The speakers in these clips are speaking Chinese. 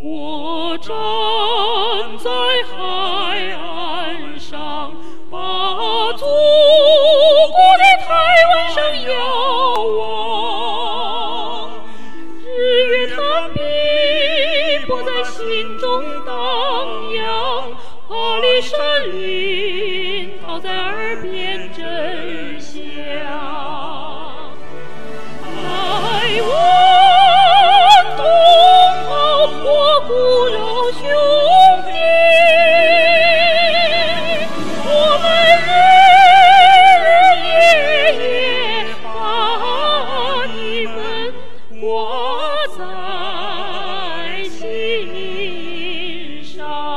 我站在海岸上，把祖国的台湾省遥望。日月潭碧波在心中荡漾，阿里山林涛在耳边震响。台湾同胞活骨肉兄弟，我们日日夜夜把你们挂在心上。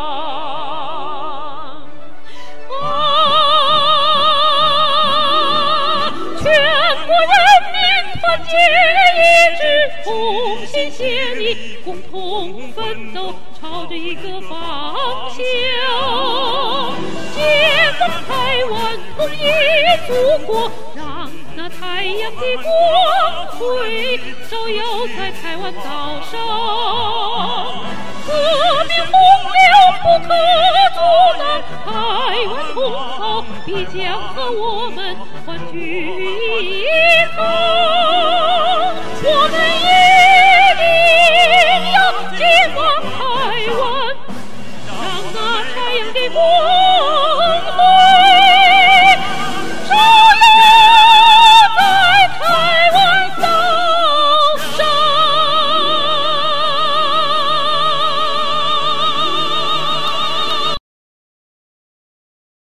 全国人民团结一致，同心协力，共同奋斗，朝着一个方向，解放台湾，统一祖国，让那太阳的光辉照耀在台湾岛上。革命洪流不可阻挡，台湾同胞必将和我们团聚一堂。